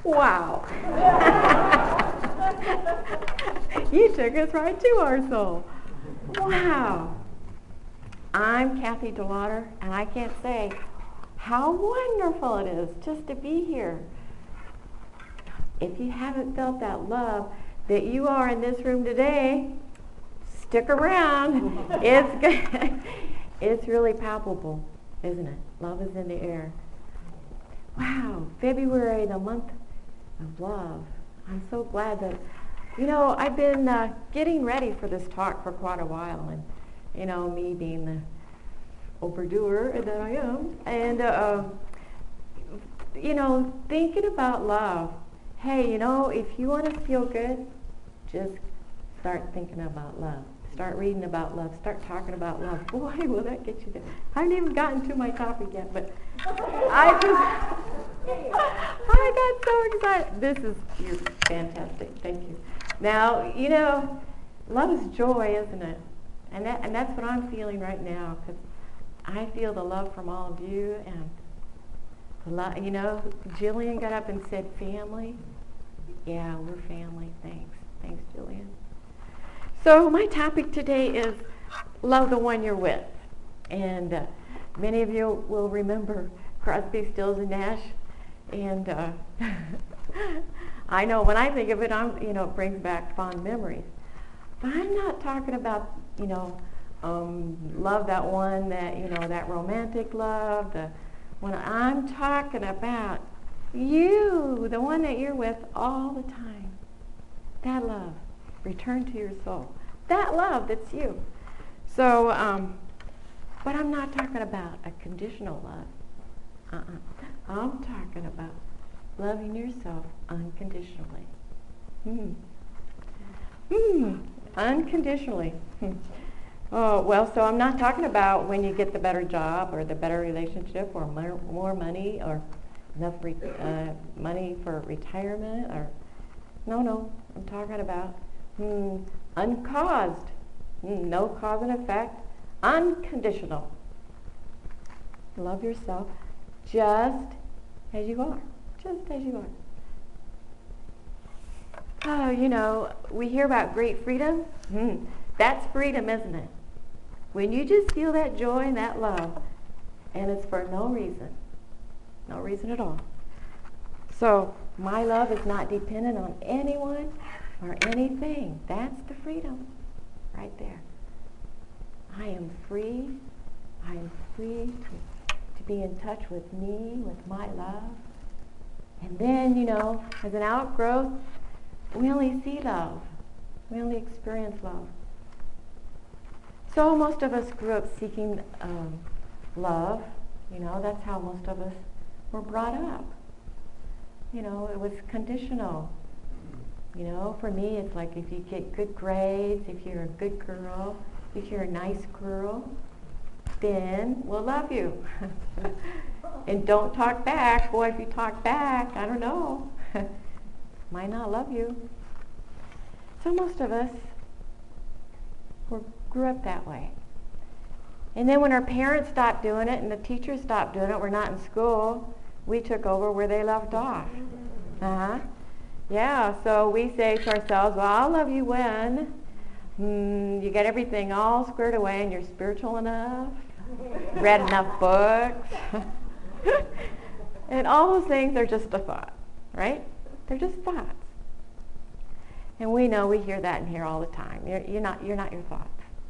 Wow. You took us right to our soul. Wow. I'm Kathy DeLauder, and I can't say how wonderful it is just to be here. If you haven't felt that love that you are in this room today, stick around. It's good. It's really palpable, isn't it? Love is in the air. Wow, February, the month of love. I'm so glad that, I've been getting ready for this talk for quite a while, and, me being the overdoer that I am, and, thinking about love. Hey, if you want to feel good, just start thinking about love. Start reading about love. Start talking about love. Boy, will that get you there. I haven't even gotten to my topic yet, but I got so excited. You're fantastic. Thank you. Now, love is joy, isn't it? And that's what I'm feeling right now, because I feel the love from all of you. And Jillian got up and said family. Yeah, we're family. Thanks, Jillian. So my topic today is love the one you're with. And many of you will remember Crosby, Stills, and Nash. And I know when I think of it, it brings back fond memories. But I'm not talking about, love that one that, that romantic love. When I'm talking about you, the one that you're with all the time. That love. Return to your soul. That love that's you. So, but I'm not talking about a conditional love. I'm talking about loving yourself unconditionally. Unconditionally. Oh, well, so I'm not talking about when you get the better job or the better relationship or more money or enough money for retirement or no, I'm talking about uncaused, no cause and effect, unconditional. Love yourself just as you are, just as you are. Oh, we hear about great freedom. That's freedom, isn't it? When you just feel that joy and that love, and it's for no reason at all. So my love is not dependent on anyone or anything. That's the freedom right there. I am free. I am free to be in touch with me, with my love. And then, as an outgrowth, we only see love. We only experience love. So most of us grew up seeking love. That's how most of us were brought up. It was conditional. For me, it's like if you get good grades, if you're a good girl, if you're a nice girl, then we'll love you. And don't talk back. Boy, if you talk back, I don't know. Might not love you. So most of us grew up that way. And then when our parents stopped doing it and the teachers stopped doing it, we're not in school, we took over where they left off. Yeah, so we say to ourselves, well, I'll love you when you get everything all squared away and you're spiritual enough, read enough books. And all those things are just a thought, right? They're just thoughts. And we know, we hear that in here all the time. You're not your thoughts.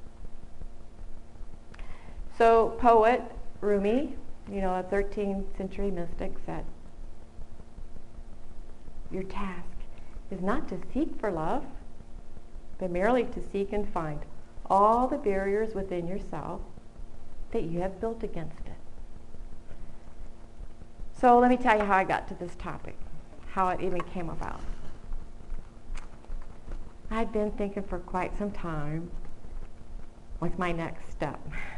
So poet Rumi, a 13th century mystic, said, your task is not to seek for love, but merely to seek and find all the barriers within yourself that you have built against it. So let me tell you how I got to this topic, how it even came about. I'd been thinking for quite some time, what's my next step?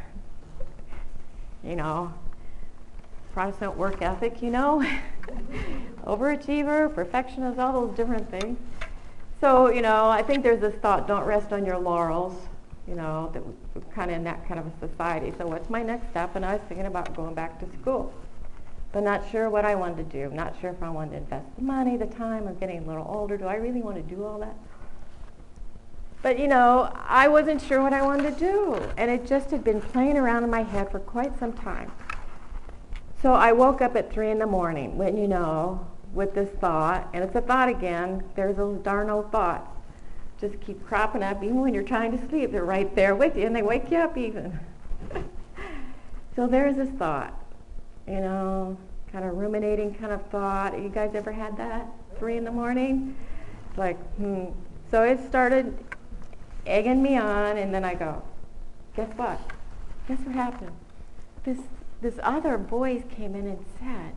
Protestant work ethic, overachiever, perfectionist, all those different things. So, I think there's this thought, don't rest on your laurels, that we're kind of in that kind of a society. So what's my next step? And I was thinking about going back to school. but not sure what I wanted to do. Not sure if I wanted to invest the money, the time. I'm getting a little older. Do I really want to do all that? But, I wasn't sure what I wanted to do, and it just had been playing around in my head for quite some time. So I woke up at 3 in the morning, with this thought, and it's a thought again. There's those darn old thoughts. Just keep cropping up, even when you're trying to sleep. They're right there with you, and they wake you up even. So there's this thought, kind of ruminating kind of thought. You guys ever had that? 3 in the morning? It's like, So it started egging me on, and then I go, guess what? Guess what happened? This other voice came in and said,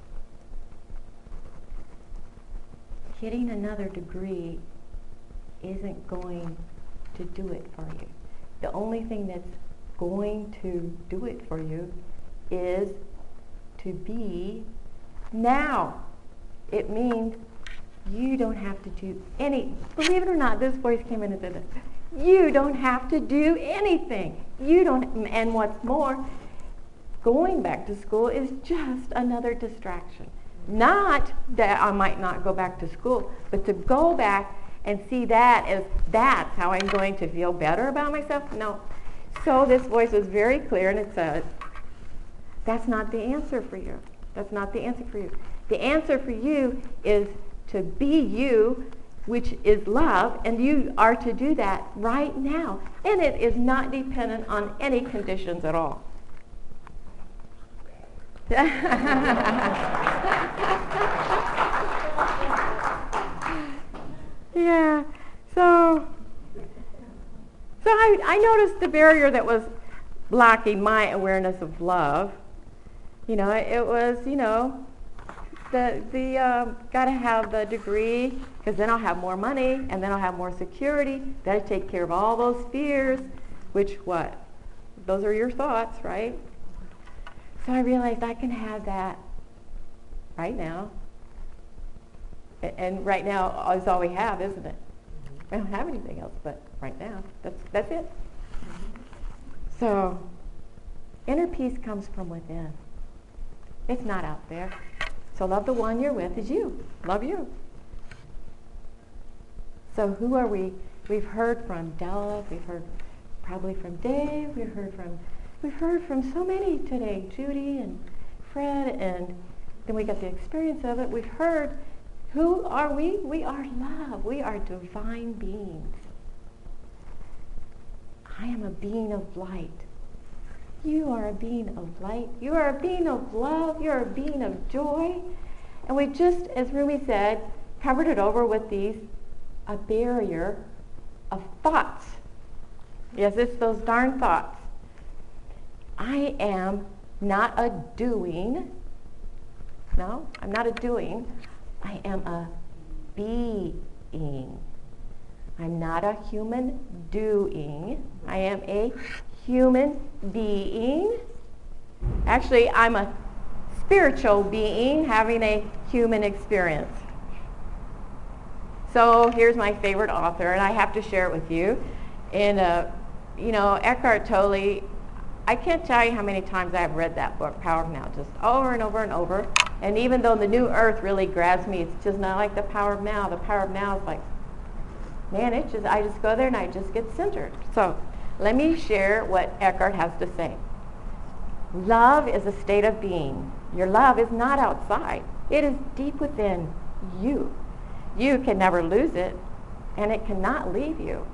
getting another degree isn't going to do it for you. The only thing that's going to do it for you is to be now. It means you don't have to do believe it or not, this voice came in and said this. You don't have to do anything. And what's more, going back to school is just another distraction. Not that I might not go back to school, but to go back and see that as that's how I'm going to feel better about myself? No. So this voice was very clear, and it said, that's not the answer for you. That's not the answer for you. The answer for you is to be you, which is love, and you are to do that right now. And it is not dependent on any conditions at all. Yeah, so I noticed the barrier that was blocking my awareness of love. It was, got to have the degree, because then I'll have more money, and then I'll have more security. That'll take care of all those fears, which what? Those are your thoughts, right? So I realized I can have that right now. And right now is all we have, isn't it? I don't have anything else but right now. That's it. So inner peace comes from within. It's not out there. So love the one you're with is you. Love you. So who are we? We've heard from Della. We've heard probably from Dave. We've heard from so many today. Judy and Fred, and then we got the experience of it. We've heard. Who are we? We are love. We are divine beings. I am a being of light. You are a being of light. You are a being of love. You're a being of joy. And we just, as Rumi said, covered it over with a barrier of thoughts. Yes, it's those darn thoughts. I am not a doing. No, I'm not a doing. I am a being. I'm not a human doing. I am a human being. Actually, I'm a spiritual being having a human experience. So here's my favorite author, and I have to share it with you. And, Eckhart Tolle, I can't tell you how many times I have read that book, Power of Now, just over and over and over. And even though the New Earth really grabs me, it's just not like the Power of Now. The Power of Now is like, man, I just go there and I just get centered. So let me share what Eckhart has to say. Love is a state of being. Your love is not outside. It is deep within you. You can never lose it, and it cannot leave you.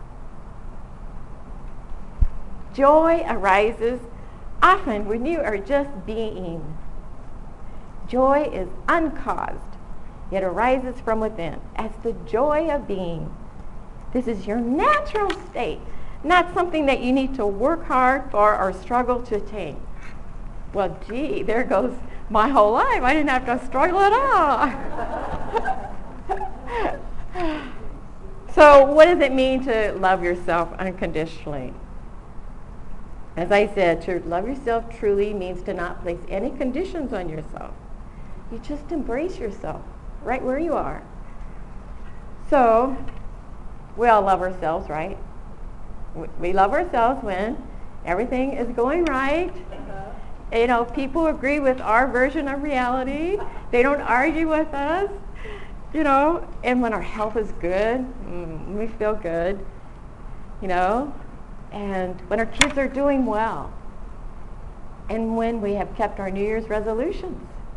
Joy arises often when you are just being. Joy is uncaused. It arises from within as the joy of being. This is your natural state, not something that you need to work hard for or struggle to attain. Well, gee, there goes my whole life. I didn't have to struggle at all. So what does it mean to love yourself unconditionally? As I said, to love yourself truly means to not place any conditions on yourself. You just embrace yourself right where you are. So we all love ourselves, right? We love ourselves when everything is going right. You know, people agree with our version of reality. They don't argue with us, you know. And when our health is good, we feel good, you know. And when our kids are doing well. And when we have kept our New Year's resolutions.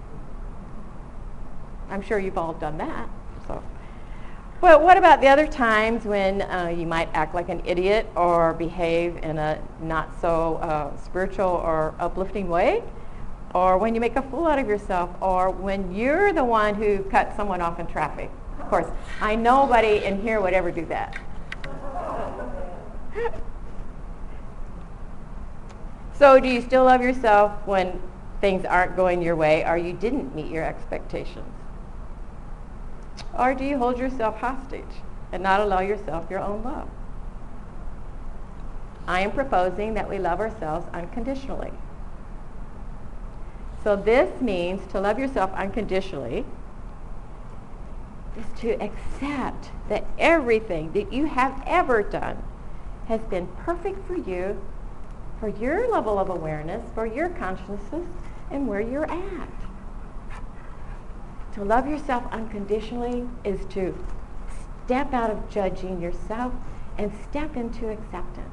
I'm sure you've all done that. So, well, what about the other times when you might act like an idiot or behave in a not so spiritual or uplifting way? Or when you make a fool out of yourself? Or when you're the one who cut someone off in traffic? Of course, I know nobody in here would ever do that. So do you still love yourself when things aren't going your way or you didn't meet your expectations? Or do you hold yourself hostage and not allow yourself your own love? I am proposing that we love ourselves unconditionally. So this means to love yourself unconditionally is to accept that everything that you have ever done has been perfect for you, for your level of awareness, for your consciousness, and where you're at. To love yourself unconditionally is to step out of judging yourself and step into acceptance.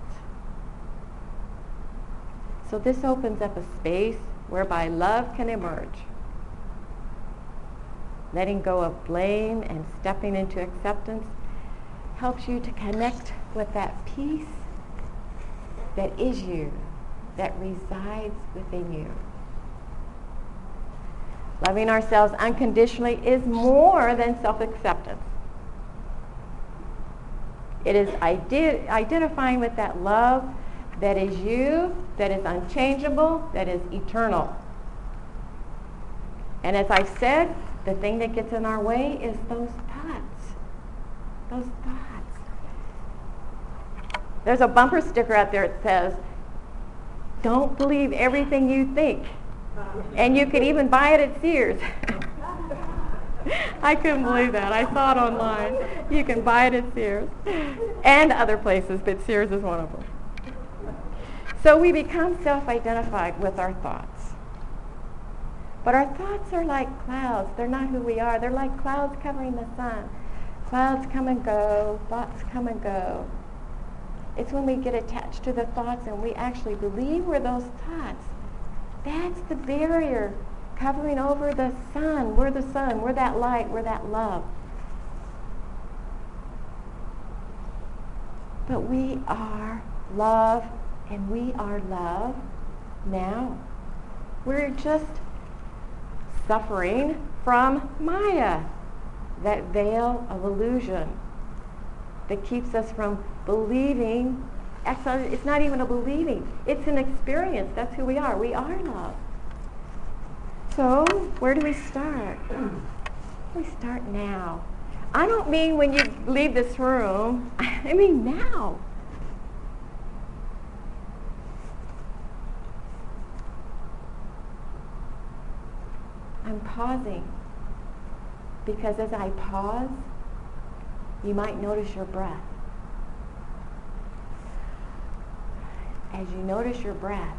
So this opens up a space whereby love can emerge. Letting go of blame and stepping into acceptance helps you to connect with that peace that is you, that resides within you. Loving ourselves unconditionally is more than self-acceptance. It is identifying with that love that is you, that is unchangeable, that is eternal. And as I've said, the thing that gets in our way is those thoughts. Those thoughts. There's a bumper sticker out there that says, "Don't believe everything you think." And you can even buy it at Sears. I couldn't believe that. I saw it online. You can buy it at Sears and other places, but Sears is one of them. So we become self-identified with our thoughts. But our thoughts are like clouds. They're not who we are. They're like clouds covering the sun. Clouds come and go. Thoughts come and go. It's when we get attached to the thoughts and we actually believe we're those thoughts. That's the barrier covering over the sun. We're the sun. We're that light. We're that love. But we are love, and we are love now. We're just suffering from Maya, that veil of illusion that keeps us from believing. Actually, it's not even a believing. It's an experience. That's who we are. We are love. So, where do we start? We start now. I don't mean when you leave this room. I mean now. I'm pausing because as I pause, you might notice your breath. As you notice your breath,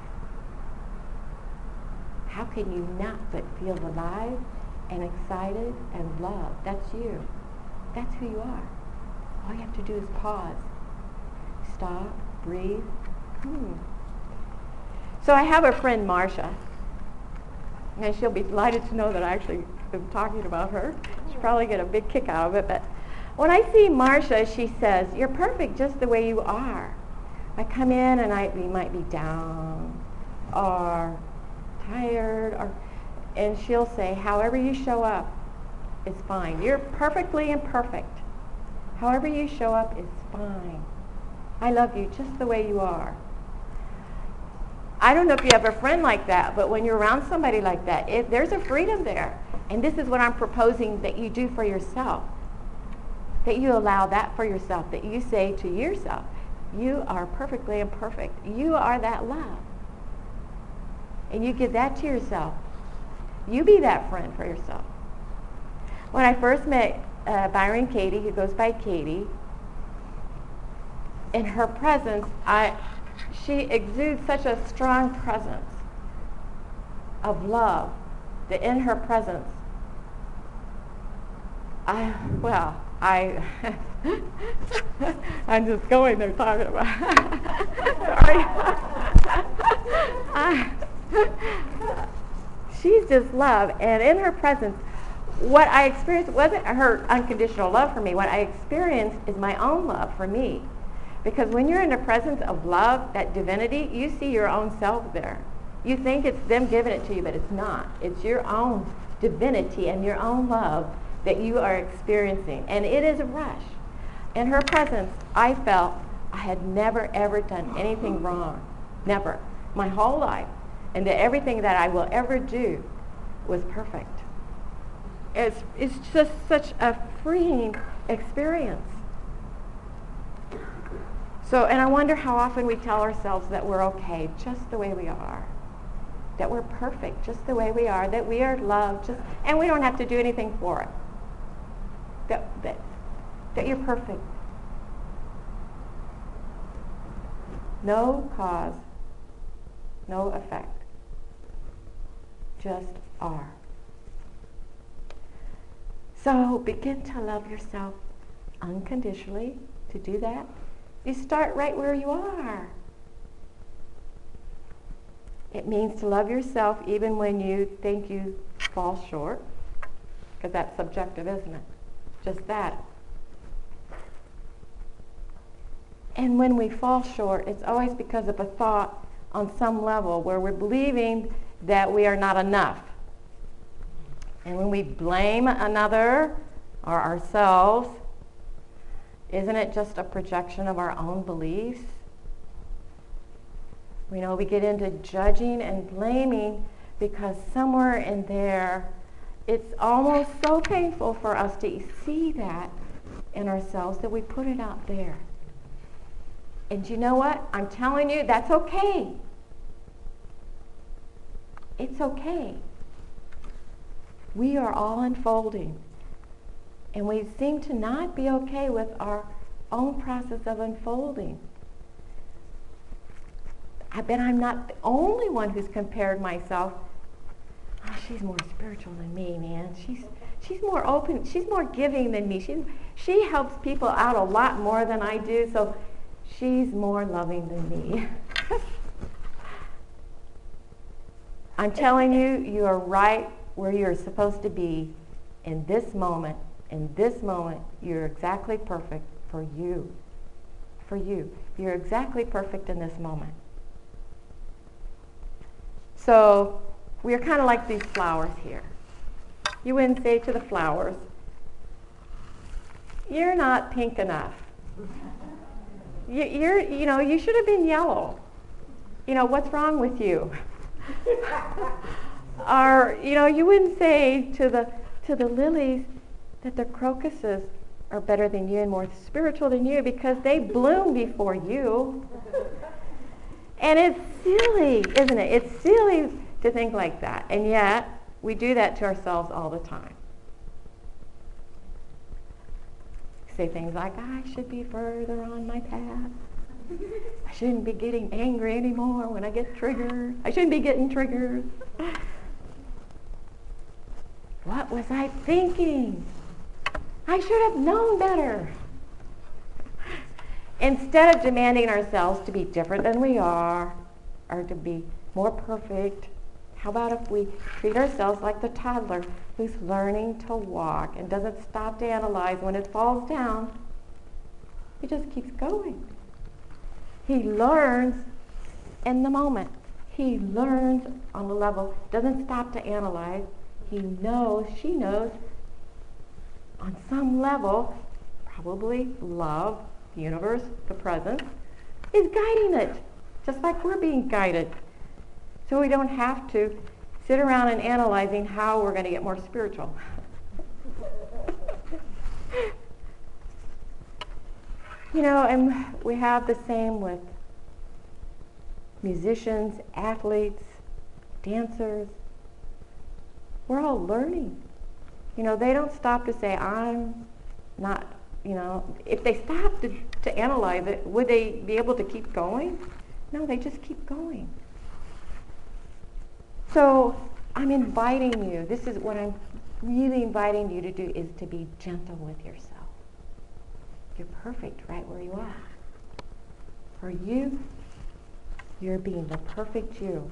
how can you not but feel alive and excited and loved? That's you. That's who you are. All you have to do is pause. Stop, breathe. So I have a friend, Marcia, and she'll be delighted to know that I actually am talking about her. She'll probably get a big kick out of it, but when I see Marcia, she says, "You're perfect just the way you are." I come in and we might be down or tired, and she'll say, "However you show up is fine. You're perfectly imperfect. However you show up is fine. I love you just the way you are." I don't know if you have a friend like that, but when you're around somebody like that, there's a freedom there. And this is what I'm proposing that you do for yourself. That you allow that for yourself. That you say to yourself, you are perfectly imperfect. You are that love. And you give that to yourself. You be that friend for yourself. When I first met Byron Katie, who goes by Katie, in her presence, she exudes such a strong presence. of love, that in her presence, I'm just going there talking about. Sorry. She's just love, and in her presence, what I experienced wasn't her unconditional love for me. What I experienced is my own love for me. Because when you're in the presence of love, that divinity, you see your own self there. You think it's them giving it to you, but it's not. It's your own divinity and your own love that you are experiencing. And it is a rush. In her presence, I felt I had never, ever done anything wrong. Never. My whole life. And that everything that I will ever do was perfect. It's just such a freeing experience. So, and I wonder how often we tell ourselves that we're okay just the way we are. That we're perfect just the way we are. That we are loved just, and we don't have to do anything for it. That you're perfect. No cause, no effect. Just are. So begin to love yourself unconditionally. To do that, you start right where you are. It means to love yourself even when you think you fall short, because that's subjective, isn't it? Just that. And when we fall short, it's always because of a thought on some level where we're believing that we are not enough. And when we blame another or ourselves, isn't it just a projection of our own beliefs? We know we get into judging and blaming because somewhere in there, it's almost so painful for us to see that in ourselves that we put it out there. And you know what? I'm telling you, that's okay. It's okay. We are all unfolding. And we seem to not be okay with our own process of unfolding. I bet I'm not the only one who's compared myself. Oh, she's more spiritual than me, man. She's more open. She's more giving than me. She helps people out a lot more than I do, so she's more loving than me. I'm telling you, you are right where you're supposed to be in this moment. In this moment, you're exactly perfect for you. For you. You're exactly perfect in this moment. So, we are kind of like these flowers here. You wouldn't say to the flowers, you're not pink enough. You should have been yellow. What's wrong with you? Or, you wouldn't say to the lilies that the crocuses are better than you and more spiritual than you because they bloom before you. And it's silly, isn't it? It's silly to think like that. And yet, we do that to ourselves all the time. Say things like, I should be further on my path. I shouldn't be getting angry anymore when I get triggered. I shouldn't be getting triggered. What was I thinking? I should have known better. Instead of demanding ourselves to be different than we are, or to be more perfect, how about if we treat ourselves like the toddler who's learning to walk and doesn't stop to analyze when it falls down? He just keeps going. He learns in the moment. He learns on the level, doesn't stop to analyze. He knows, she knows, on some level, probably love, the universe, the present, is guiding it, just like we're being guided. So we don't have to sit around and analyzing how we're going to get more spiritual. And we have the same with musicians, athletes, dancers. We're all learning. They don't stop to say, I'm not, if they stop to analyze it, would they be able to keep going? No, they just keep going. So I'm inviting you. This is what I'm really inviting you to do, is to be gentle with yourself. You're perfect right where you are. For you, you're being the perfect you.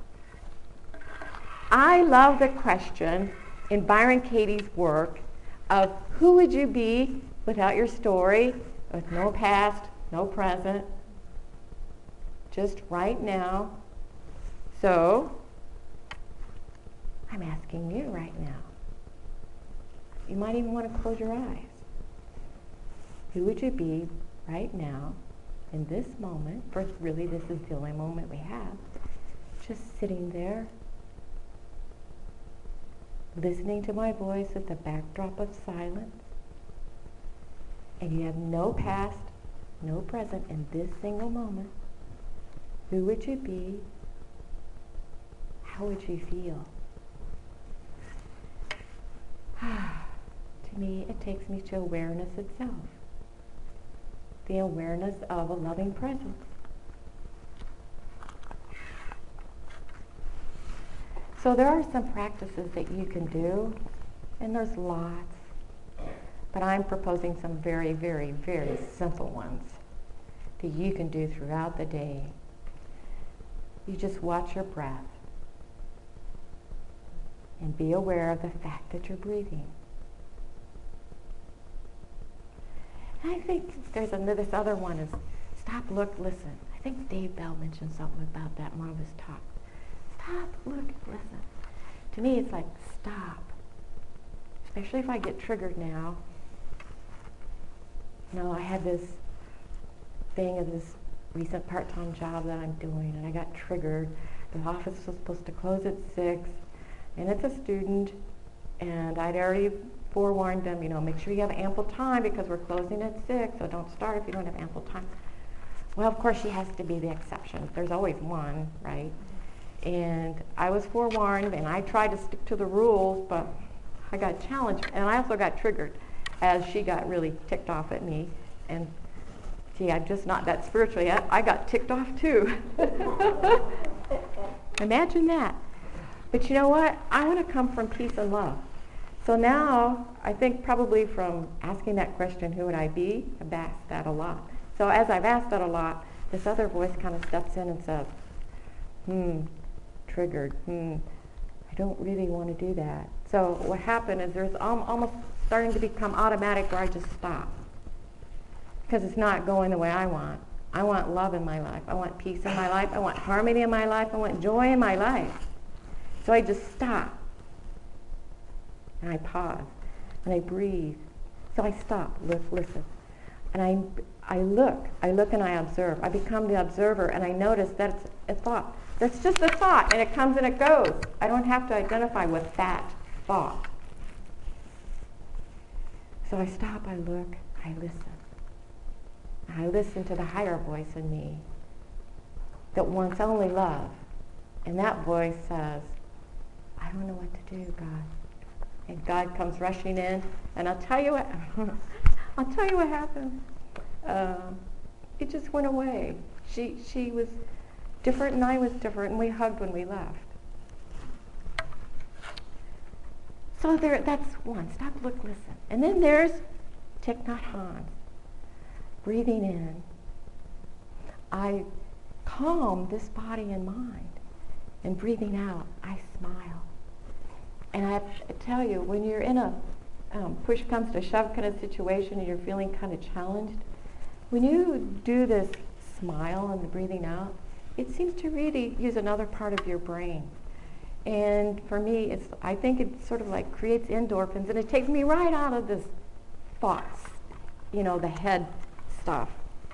I love the question in Byron Katie's work of who would you be without your story, with no past, no present, just right now. So, I'm asking you right now. You might even want to close your eyes. Who would you be right now in this moment? For really, this is the only moment we have. Just sitting there, listening to my voice with the backdrop of silence. And you have no past, no present in this single moment. Who would you be? How would you feel? To me, it takes me to awareness itself. The awareness of a loving presence. So there are some practices that you can do, and there's lots. But I'm proposing some very, very, very simple ones that you can do throughout the day. You just watch your breath and be aware of the fact that you're breathing. And I think there's this other one is stop, look, listen. I think Dave Bell mentioned something about that in one of his talks. Stop, look, listen. To me, it's like stop. Especially if I get triggered now. You know, I had this thing of this recent part-time job that I'm doing, and I got triggered. The office was supposed to close at 6, and it's a student, and I'd already forewarned them, you know, make sure you have ample time because we're closing at 6, so don't start if you don't have ample time. Well, of course, she has to be the exception. There's always one, right? And I was forewarned, and I tried to stick to the rules, but I got challenged, and I also got triggered as she got really ticked off at me. And gee, I'm just not that spiritual yet. I got ticked off too. Imagine that. But you know what? I want to come from peace and love. So now, I think probably from asking that question, who would I be? I've asked that a lot. So as I've asked that a lot, this other voice kind of steps in and says, triggered, I don't really want to do that. So what happened is there's almost starting to become automatic where I just stop. Because it's not going the way I want. I want love in my life. I want peace in my life. I want harmony in my life. I want joy in my life. So I just stop. And I pause. And I breathe. So I stop, look, listen. And I look and I observe. I become the observer, and I notice that it's a thought. That's just a thought, and it comes and it goes. I don't have to identify with that thought. So I stop, I look, I listen. I listen to the higher voice in me that wants only love. And that voice says, I don't know what to do, God. And God comes rushing in, and I'll tell you what happened. It just went away. She was different and I was different, and we hugged when we left. So that's one. Stop, look, listen. And then there's Thich Nhat Hanh. Breathing in. I calm this body and mind. And breathing out, I smile. And I tell you, when you're in a push comes to shove kind of situation and you're feeling kind of challenged, when you do this smile and the breathing out, it seems to really use another part of your brain. And for me, I think it sort of like creates endorphins, and it takes me right out of this thoughts, the head stuff.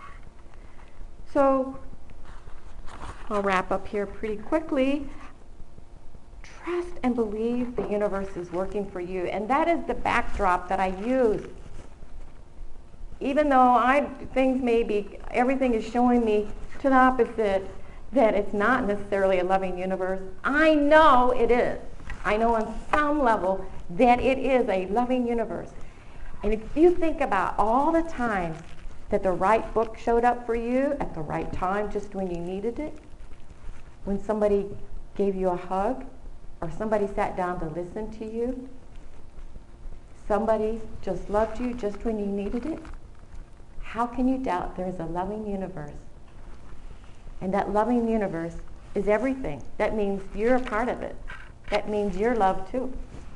So I'll wrap up here pretty quickly. Trust and believe the universe is working for you, and that is the backdrop that I use. Even though everything is showing me to the opposite, that it's not necessarily a loving universe, I know it is. I know on some level that it is a loving universe. And if you think about all the times that the right book showed up for you at the right time, just when you needed it, when somebody gave you a hug, or somebody sat down to listen to you, somebody just loved you just when you needed it, how can you doubt there's a loving universe? And that loving universe is everything. That means you're a part of it. That means you're loved too.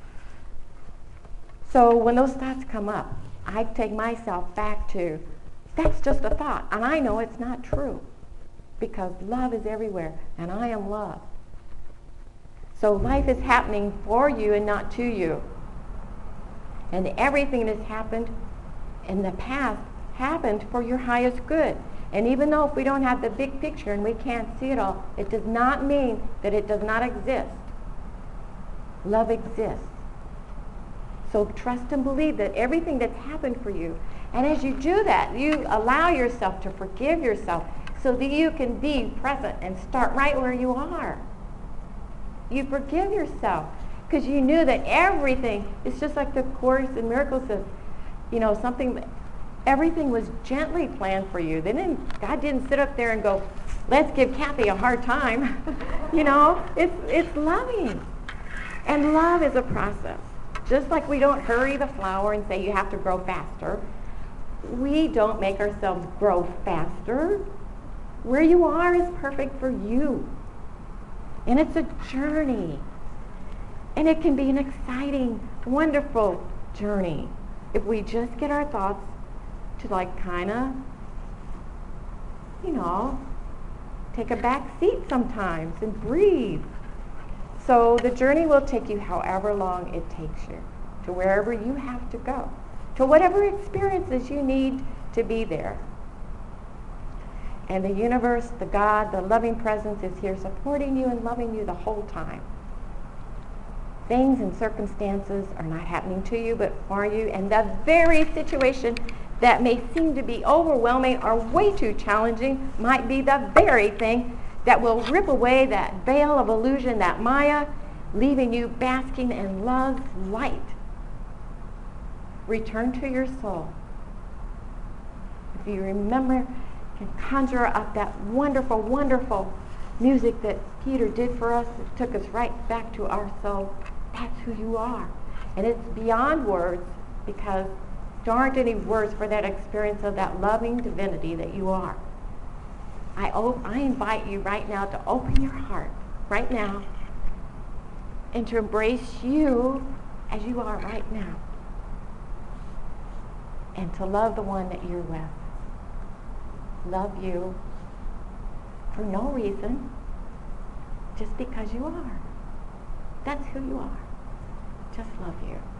So when those thoughts come up, I take myself back to, that's just a thought. And I know it's not true because love is everywhere and I am love. So life is happening for you and not to you. And everything that's happened in the past happened for your highest good. And even though if we don't have the big picture and we can't see it all, it does not mean that it does not exist. Love exists. So trust and believe that everything that's happened for you, and as you do that, you allow yourself to forgive yourself so that you can be present and start right where you are. You forgive yourself because you knew that everything, it's just like the Course in Miracles says, everything was gently planned for you. God didn't sit up there and go, let's give Kathy a hard time. It's loving. And love is a process. Just like we don't hurry the flower and say you have to grow faster, we don't make ourselves grow faster. Where you are is perfect for you. And it's a journey. And it can be an exciting, wonderful journey if we just get our thoughts to take a back seat sometimes and breathe. So the journey will take you however long it takes you, to wherever you have to go, to whatever experiences you need to be there. And the universe, the God, the loving presence is here supporting you and loving you the whole time. Things and circumstances are not happening to you but for you, and the very situation that may seem to be overwhelming or way too challenging might be the very thing that will rip away that veil of illusion, that Maya, leaving you basking in love's light. Return to your soul. If you remember, you can conjure up that wonderful, wonderful music that Peter did for us. It took us right back to our soul. That's who you are. And it's beyond words because there aren't any words for that experience of that loving divinity that you are. I invite you right now to open your heart right now and to embrace you as you are right now and to love the one that you're with. Love you for no reason, just because you are. That's who you are. Just love you.